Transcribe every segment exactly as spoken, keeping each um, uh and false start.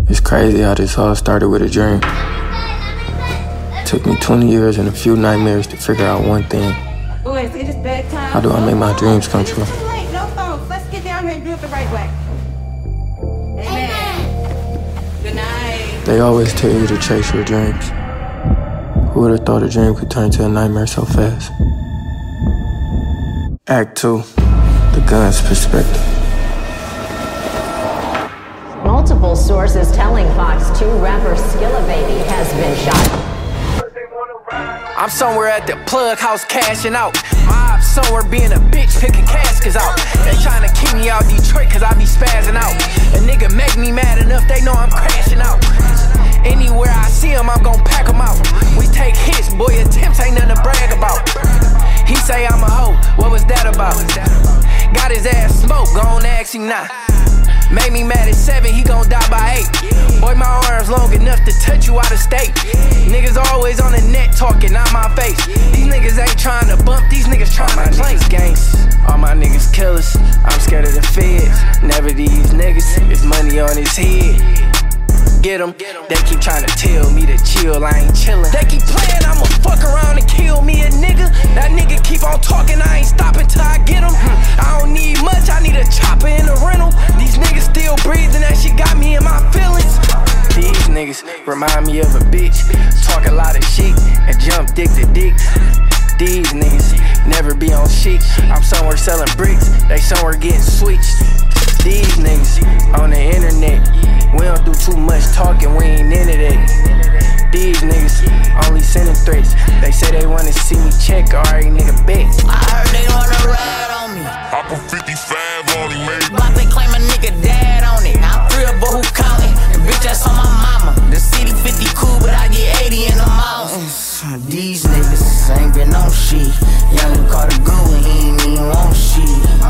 It's crazy how this all started with a dream. It took me twenty years and a few nightmares to figure out one thing. How do I make my dreams come true? No phones. Let's get down here and do it the right way. Amen. Good night. They always tell you to chase your dreams. Who would have thought a dream could turn to a nightmare so fast? Act two, the gun's perspective. Multiple sources telling Fox two rapper Skilla Baby has been shot. I'm somewhere at the plug house cashing out. My ops somewhere being a bitch picking caskets out. They tryna keep me out Detroit cause I be spazzing out. A nigga make me mad enough, they know I'm crashing out. Anywhere I see him, I'm gon' pack him out. We take hits, boy, attempts ain't nothing to brag about. He say I'm a hoe, what was that about? Got his ass smoked, gon' ask him now. Made me mad at seven, he gon' die by eight. Boy, my arms long enough to touch you out of state. Niggas always on the net talking, not my face. These niggas ain't trying to bump, these niggas trying to play. Gangs, all my niggas killers. I'm scared of the feds, never these niggas. It's money on his head. Get em, they keep trying to tell me to chill, I ain't chillin'. They keep playing, I'ma fuck around and kill me a nigga. That nigga keep on talking, I ain't stopping till I get him. I don't need much, I need a chopper and a rental. These niggas still breathing, that shit got me in my feelings. These niggas remind me of a bitch, talk a lot of shit and jump dick to dick. These niggas never be on shit. I'm somewhere selling bricks, they somewhere getting switched. These niggas on the internet, we don't do too much talking, we ain't into that. These niggas only sending threats. They say they wanna see me check, alright nigga bet. I heard they wanna ride on me. I put fifty-five on him, man. But they claim a nigga dad on it. I'm real, but who counting? The bitch that's on my mama. The city fifty cool, but I get eighty in the mountains. These niggas ain't been on shit. Young caught a good when he ain't even want shit.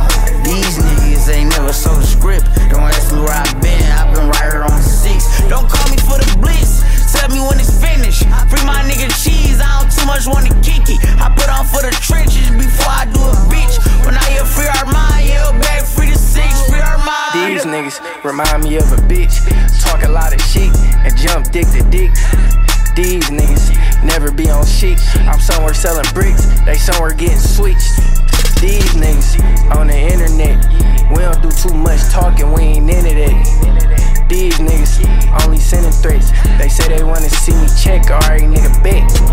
These niggas ain't never sold a script. Don't ask me where I been, I been right here on six. Don't call me for the blitz, tell me when it's finished. Free my nigga cheese, I don't too much wanna kick it. I put on for the trenches before I do a bitch. When I hear free Armand, yell back free the six, free Armand. These niggas remind me of a bitch, talk a lot of shit and jump dick to dick. These niggas never be on shit. I'm somewhere selling bricks, they somewhere getting switched. These niggas on the internet, we don't do too much talking, we ain't into that. These niggas only sending threats. They say they wanna see me check, alright nigga bet.